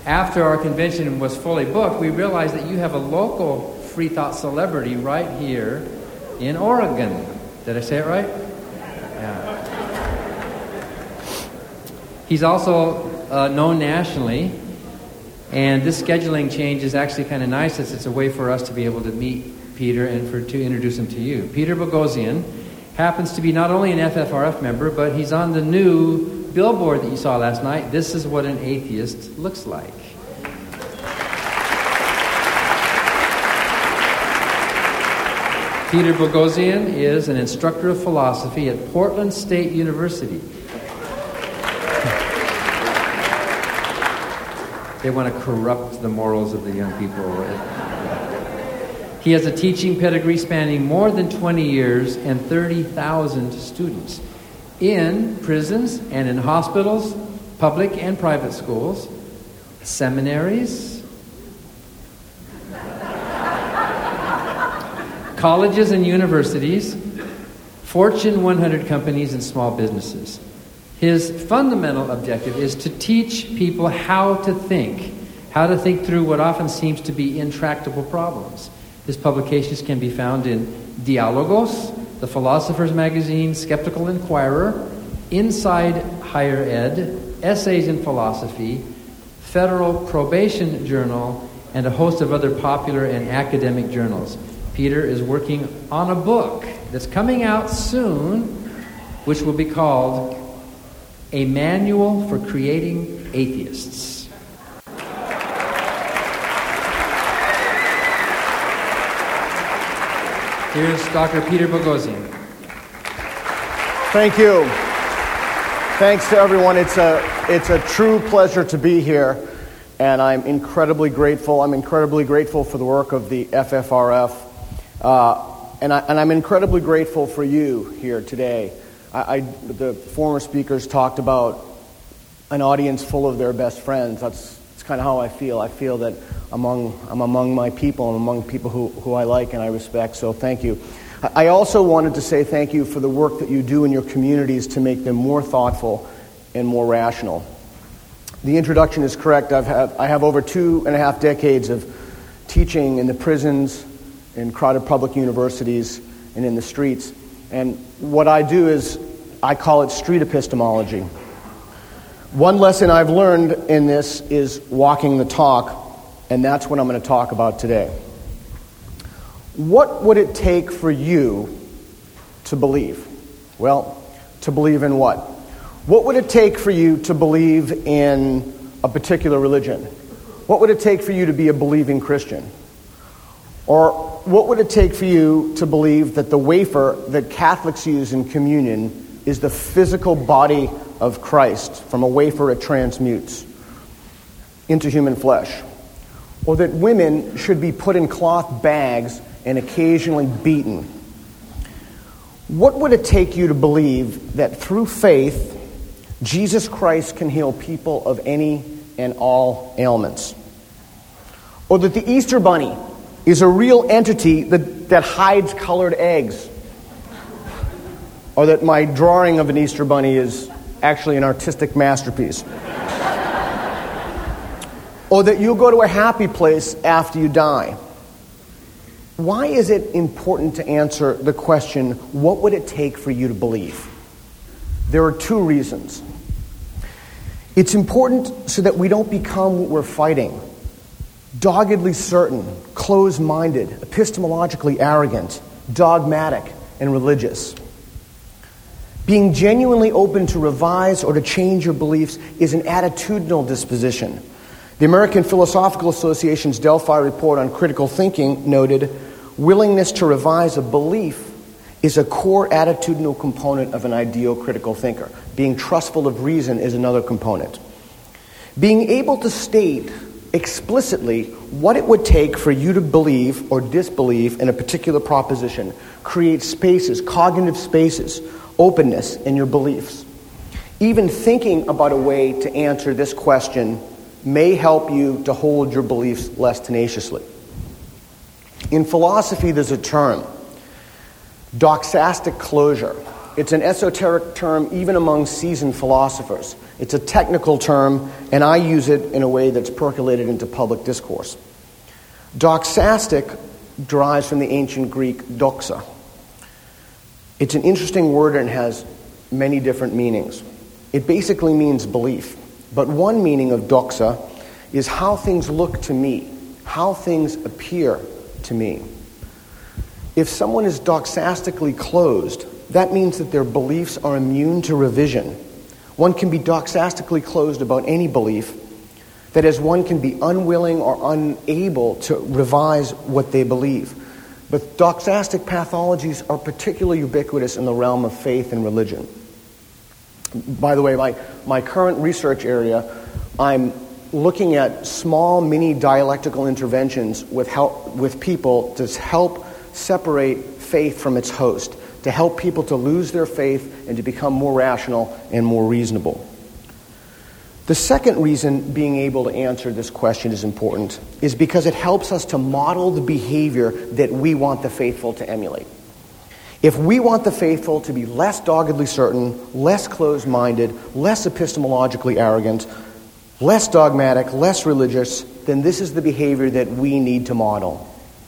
after our convention was fully booked, we realized that you have a local free thought celebrity right here in Oregon. Did I say it right? Yeah. He's also known nationally, and this scheduling change is actually kind of nice, as it's a way for us to be able to meet Peter and to introduce him to you. Peter Boghossian happens to be not only an FFRF member, but he's on the new billboard that you saw last night. This is what an atheist looks like. Peter Boghossian is an instructor of philosophy at Portland State University. They want to corrupt the morals of the young people. He has a teaching pedigree spanning more than 20 years and 30,000 students in prisons and in hospitals, public and private schools, seminaries, colleges and universities, Fortune 100 companies, and small businesses. His fundamental objective is to teach people how to think through what often seems to be intractable problems. His publications can be found in Dialogos, The Philosopher's Magazine, Skeptical Inquirer, Inside Higher Ed, Essays in Philosophy, Federal Probation Journal, and a host of other popular and academic journals. Peter is working on a book that's coming out soon, which will be called A Manual for Creating Atheists. Here's Dr. Peter Boghossian. Thank you. Thanks to everyone. It's a true pleasure to be here, and I'm incredibly grateful. I'm incredibly grateful for the work of the FFRF, and I'm incredibly grateful for you here today. The former speakers talked about an audience full of their best friends. That's kind of how I feel. I feel that I'm among my people. I'm among people who I like and I respect, so thank you. I also wanted to say thank you for the work that you do in your communities to make them more thoughtful and more rational. The introduction is correct. I have over 2.5 decades of teaching in the prisons, in crowded public universities, and in the streets. And what I do is, I call it street epistemology. One lesson I've learned in this is walking the talk, and that's what I'm going to talk about today. What would it take for you to believe? Well, to believe in what? What would it take for you to believe in a particular religion? What would it take for you to be a believing Christian? Or what would it take for you to believe that the wafer that Catholics use in communion is the physical body of Christ? From a wafer it transmutes into human flesh. Or that women should be put in cloth bags and occasionally beaten. What would it take you to believe that through faith, Jesus Christ can heal people of any and all ailments? Or that the Easter Bunny is a real entity that hides colored eggs? Or that my drawing of an Easter Bunny is actually an artistic masterpiece? Or that you'll go to a happy place after you die? Why is it important to answer the question, what would it take for you to believe? There are two reasons. It's important so that we don't become what we're fighting: doggedly certain, closed-minded, epistemologically arrogant, dogmatic, and religious. Being genuinely open to revise or to change your beliefs is an attitudinal disposition. The American Philosophical Association's Delphi report on critical thinking noted, willingness to revise a belief is a core attitudinal component of an ideal critical thinker. Being trustful of reason is another component. Being able to state explicitly what it would take for you to believe or disbelieve in a particular proposition creates spaces, cognitive spaces, openness in your beliefs. Even thinking about a way to answer this question may help you to hold your beliefs less tenaciously. In philosophy, there's a term, doxastic closure. It's an esoteric term even among seasoned philosophers. It's a technical term, and I use it in a way that's percolated into public discourse. Doxastic derives from the ancient Greek doxa. It's an interesting word and has many different meanings. It basically means belief. But one meaning of doxa is how things look to me, how things appear to me. If someone is doxastically closed, that means that their beliefs are immune to revision. One can be doxastically closed about any belief. That is, one can be unwilling or unable to revise what they believe. But doxastic pathologies are particularly ubiquitous in the realm of faith and religion. By the way, my current research area, I'm looking at small mini dialectical interventions with people to help separate faith from its host, to help people to lose their faith and to become more rational and more reasonable. The second reason being able to answer this question is important is because it helps us to model the behavior that we want the faithful to emulate. If we want the faithful to be less doggedly certain, less closed-minded, less epistemologically arrogant, less dogmatic, less religious, then this is the behavior that we need to model.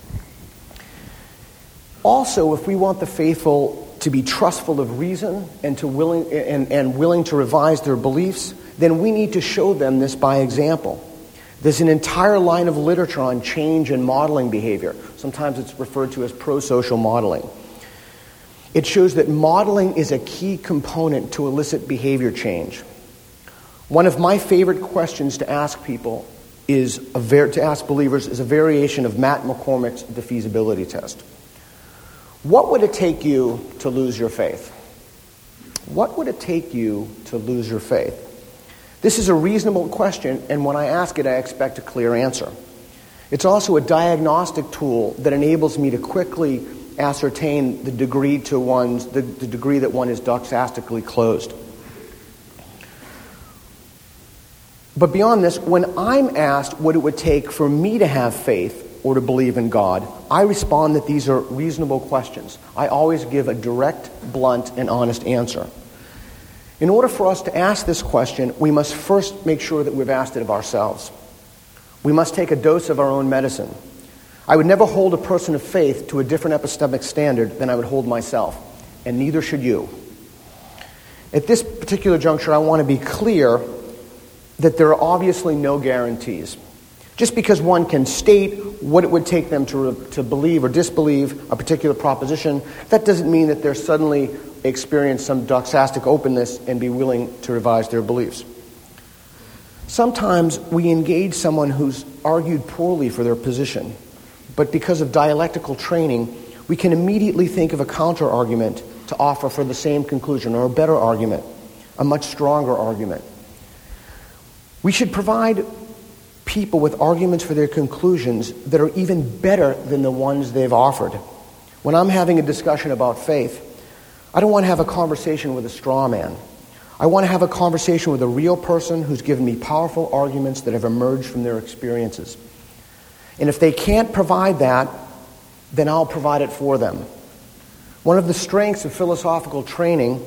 Also, if we want the faithful to be trustful of reason and willing to revise their beliefs, then we need to show them this by example. There's an entire line of literature on change and modeling behavior. Sometimes it's referred to as pro-social modeling. It shows that modeling is a key component to elicit behavior change. One of my favorite questions to ask people to ask believers is a variation of Matt McCormick's The Feasibility Test. What would it take you to lose your faith? What would it take you to lose your faith? This is a reasonable question, and when I ask it, I expect a clear answer. It's also a diagnostic tool that enables me to quickly ascertain the degree that one is doxastically closed. But beyond this, when I'm asked what it would take for me to have faith or to believe in God, I respond that these are reasonable questions. I always give a direct, blunt, and honest answer. In order for us to ask this question, we must first make sure that we've asked it of ourselves. We must take a dose of our own medicine. I would never hold a person of faith to a different epistemic standard than I would hold myself, and neither should you. At this particular juncture, I want to be clear that there are obviously no guarantees. Just because one can state what it would take them to believe or disbelieve a particular proposition, that doesn't mean that they're suddenly experience some doxastic openness and be willing to revise their beliefs. Sometimes we engage someone who's argued poorly for their position, but because of dialectical training, we can immediately think of a counter-argument to offer for the same conclusion, or a better argument, a much stronger argument. We should provide people with arguments for their conclusions that are even better than the ones they've offered. When I'm having a discussion about faith, I don't want to have a conversation with a straw man. I want to have a conversation with a real person who's given me powerful arguments that have emerged from their experiences. And if they can't provide that, then I'll provide it for them. One of the strengths of philosophical training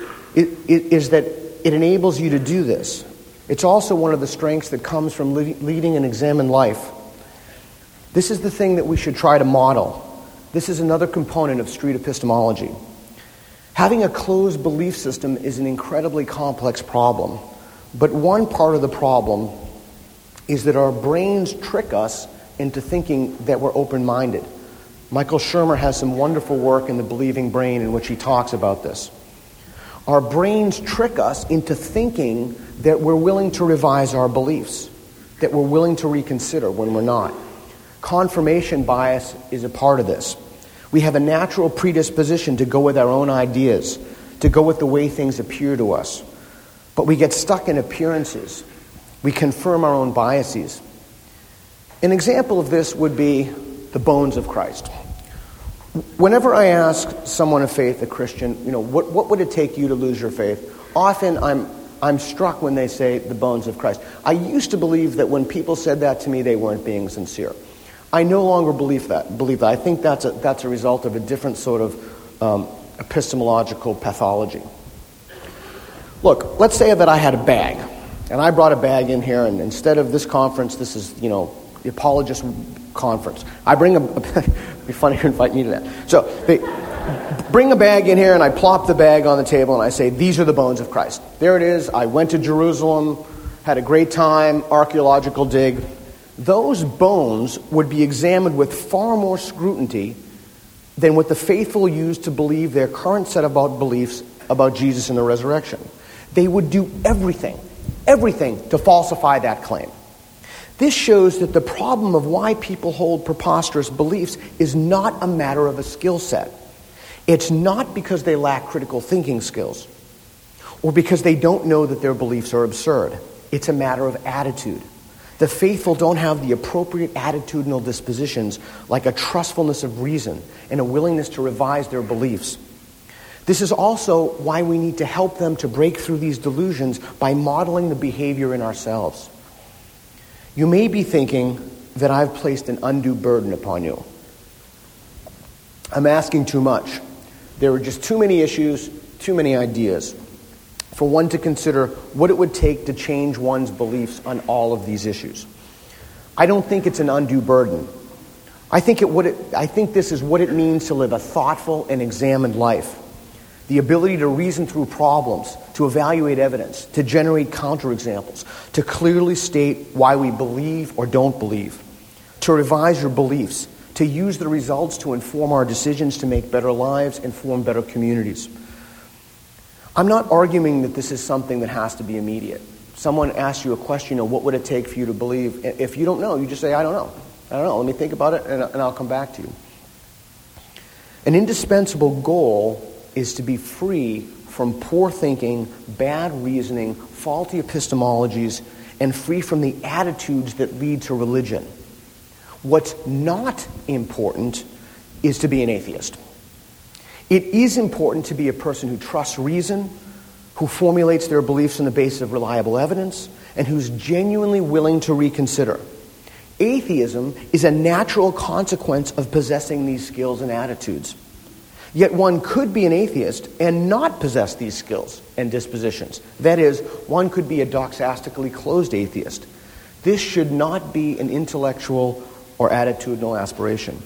is that it enables you to do this. It's also one of the strengths that comes from leading an examined life. This is the thing that we should try to model. This is another component of street epistemology. Having a closed belief system is an incredibly complex problem. But one part of the problem is that our brains trick us into thinking that we're open-minded. Michael Shermer has some wonderful work in The Believing Brain in which he talks about this. Our brains trick us into thinking that we're willing to revise our beliefs, that we're willing to reconsider when we're not. Confirmation bias is a part of this. We have a natural predisposition to go with our own ideas, to go with the way things appear to us. But we get stuck in appearances. We confirm our own biases. An example of this would be the bones of Christ. Whenever I ask someone of faith, a Christian, what would it take you to lose your faith? Often I'm struck when they say the bones of Christ. I used to believe that when people said that to me, they weren't being sincere. I no longer believe that. I think that's a result of a different sort of epistemological pathology. Look, let's say that I had a bag, and I brought a bag in here, and instead of this conference, this is, the apologist conference. I bring it'd be funny to invite me to that. So they bring a bag in here, and I plop the bag on the table, and I say, these are the bones of Christ. There it is. I went to Jerusalem, had a great time, archaeological dig. Those bones would be examined with far more scrutiny than what the faithful use to believe their current set of beliefs about Jesus and the resurrection. They would do everything to falsify that claim. This shows that the problem of why people hold preposterous beliefs is not a matter of a skill set. It's not because they lack critical thinking skills or because they don't know that their beliefs are absurd. It's a matter of attitude. The faithful don't have the appropriate attitudinal dispositions like a trustfulness of reason and a willingness to revise their beliefs. This is also why we need to help them to break through these delusions by modeling the behavior in ourselves. You may be thinking that I've placed an undue burden upon you. I'm asking too much. There are just too many issues, too many ideas for one to consider what it would take to change one's beliefs on all of these issues. I don't think it's an undue burden. I think this is what it means to live a thoughtful and examined life. The ability to reason through problems, to evaluate evidence, to generate counterexamples, to clearly state why we believe or don't believe, to revise your beliefs, to use the results to inform our decisions to make better lives and form better communities. I'm not arguing that this is something that has to be immediate. Someone asks you a question, what would it take for you to believe? If you don't know, you just say, I don't know. Let me think about it, and I'll come back to you. An indispensable goal is to be free from poor thinking, bad reasoning, faulty epistemologies, and free from the attitudes that lead to religion. What's not important is to be an atheist. It is important to be a person who trusts reason, who formulates their beliefs on the basis of reliable evidence, and who's genuinely willing to reconsider. Atheism is a natural consequence of possessing these skills and attitudes. Yet one could be an atheist and not possess these skills and dispositions. That is, one could be a doxastically closed atheist. This should not be an intellectual or attitudinal aspiration.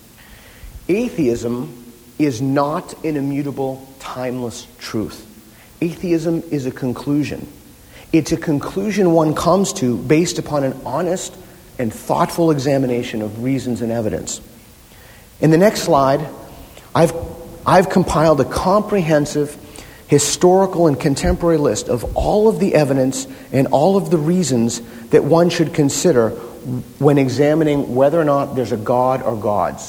Atheism is not an immutable, timeless truth. Atheism is a conclusion. It's a conclusion one comes to based upon an honest and thoughtful examination of reasons and evidence. In the next slide, I've compiled a comprehensive historical and contemporary list of all of the evidence and all of the reasons that one should consider when examining whether or not there's a God or gods.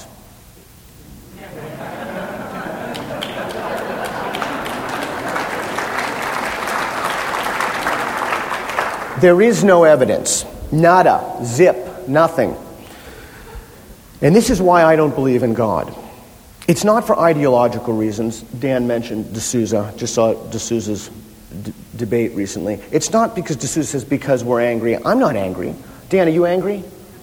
There is no evidence. Nada. Zip. Nothing. And this is why I don't believe in God. It's not for ideological reasons. Dan mentioned D'Souza. Just saw D'Souza's debate recently. It's not because D'Souza says because we're angry. I'm not angry. Dan, are you angry?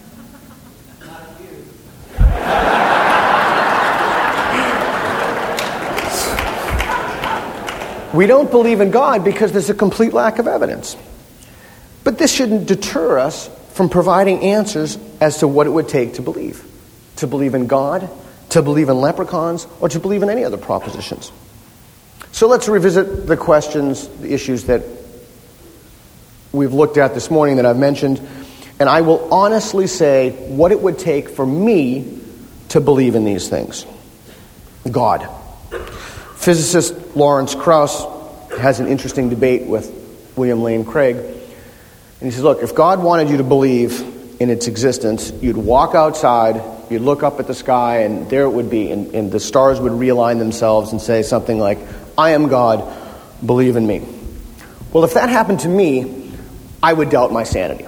We don't believe in God because there's a complete lack of evidence. But this shouldn't deter us from providing answers as to what it would take to believe. To believe in God, to believe in leprechauns, or to believe in any other propositions. So let's revisit the questions, the issues that we've looked at this morning that I've mentioned. And I will honestly say what it would take for me to believe in these things. God. Physicist Lawrence Krauss has an interesting debate with William Lane Craig. And he says, look, if God wanted you to believe in its existence, you'd walk outside, you'd look up at the sky, and there it would be. And the stars would realign themselves and say something like, I am God, believe in me. Well, if that happened to me, I would doubt my sanity.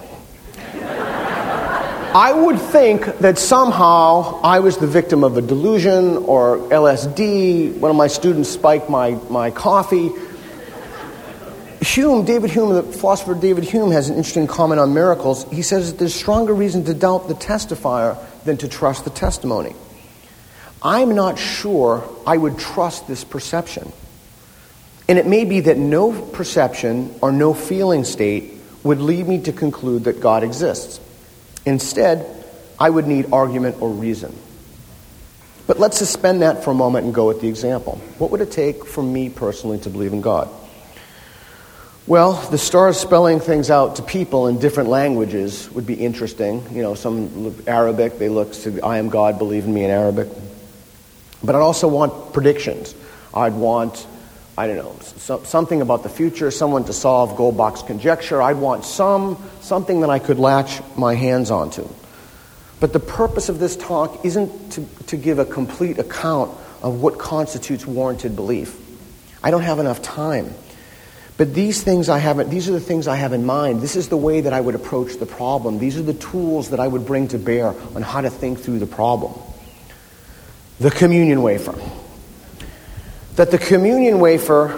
I would think that somehow I was the victim of a delusion or LSD. One of my students spiked my coffee. David Hume, the philosopher David Hume, has an interesting comment on miracles. He says that there's stronger reason to doubt the testifier than to trust the testimony. I'm not sure I would trust this perception. And it may be that no perception or no feeling state would lead me to conclude that God exists. Instead, I would need argument or reason. But let's suspend that for a moment and go with the example. What would it take for me personally to believe in God? Well, the stars spelling things out to people in different languages would be interesting. You know, some look Arabic, they look to I am God, believe in me in Arabic. But I'd also want predictions. I'd want, something about the future, someone to solve Goldbach's conjecture. I'd want something that I could latch my hands onto. But the purpose of this talk isn't to give a complete account of what constitutes warranted belief. I don't have enough time. But these are the things I have in mind. This is the way that I would approach the problem. These are the tools that I would bring to bear on how to think through the problem. The communion wafer. That the communion wafer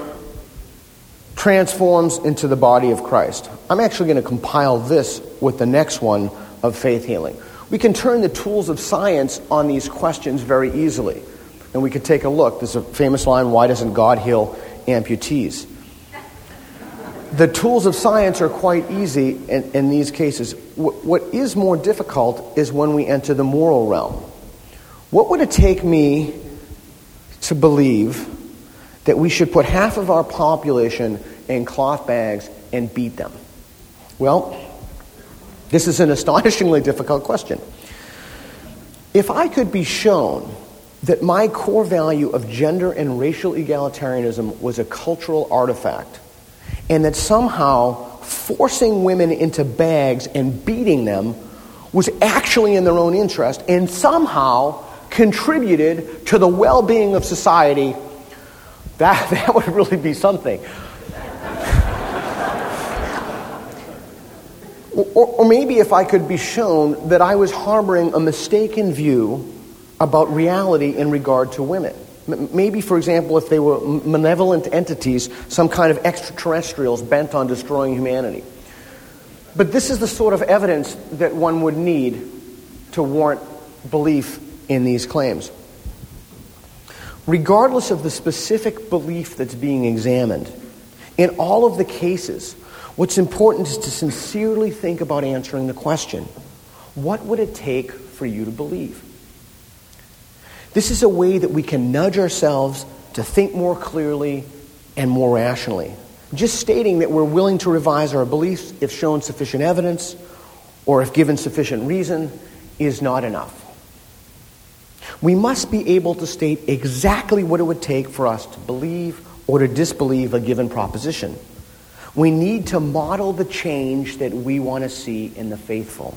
transforms into the body of Christ. I'm actually going to compile this with the next one of faith healing. We can turn the tools of science on these questions very easily. And we could take a look. There's a famous line, why doesn't God heal amputees? The tools of science are quite easy in these cases. What is more difficult is when we enter the moral realm. What would it take me to believe that we should put half of our population in cloth bags and beat them? Well, this is an astonishingly difficult question. If I could be shown that my core value of gender and racial egalitarianism was a cultural artifact, and that somehow forcing women into bags and beating them was actually in their own interest and somehow contributed to the well-being of society, that would really be something. Or maybe if I could be shown that I was harboring a mistaken view about reality in regard to women. Maybe, for example, if they were malevolent entities, some kind of extraterrestrials bent on destroying humanity. But this is the sort of evidence that one would need to warrant belief in these claims. Regardless of the specific belief that's being examined, in all of the cases, what's important is to sincerely think about answering the question, what would it take for you to believe? This is a way that we can nudge ourselves to think more clearly and more rationally. Just stating that we're willing to revise our beliefs if shown sufficient evidence or if given sufficient reason is not enough. We must be able to state exactly what it would take for us to believe or to disbelieve a given proposition. We need to model the change that we want to see in the faithful.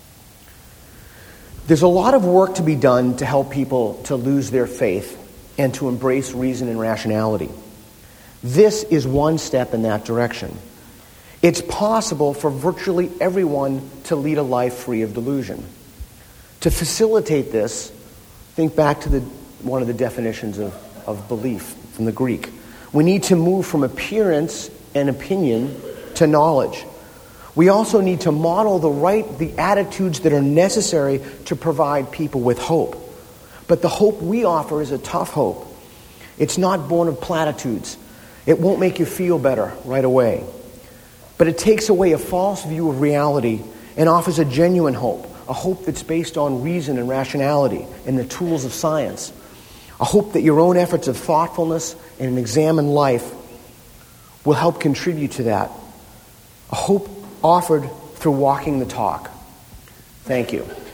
There's a lot of work to be done to help people to lose their faith and to embrace reason and rationality. This is one step in that direction. It's possible for virtually everyone to lead a life free of delusion. To facilitate this, think back to one of the definitions of belief from the Greek. We need to move from appearance and opinion to knowledge. We also need to model the attitudes that are necessary to provide people with hope. But the hope we offer is a tough hope. It's not born of platitudes. It won't make you feel better right away. But it takes away a false view of reality and offers a genuine hope, a hope that's based on reason and rationality and the tools of science, a hope that your own efforts of thoughtfulness and an examined life will help contribute to that, a hope offered through walking the talk. Thank you.